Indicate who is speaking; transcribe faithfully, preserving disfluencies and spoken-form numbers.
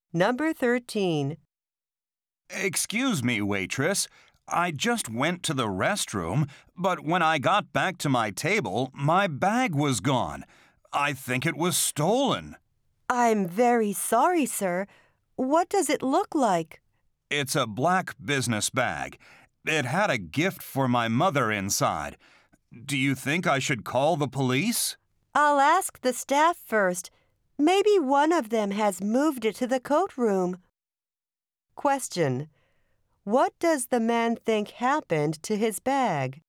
Speaker 1: Number thirteen.
Speaker 2: Excuse me, waitress. I just went to the restroom, but when I got back to my table, my bag was gone. I think it was stolen.
Speaker 1: I'm very sorry, sir. What does it look like?
Speaker 2: It's a black business bag. It had a gift for my mother inside. Do you think I should call the police?
Speaker 1: I'll ask the staff first. Maybe one of them has moved it to the coat room. Question. What does the man think happened to his bag?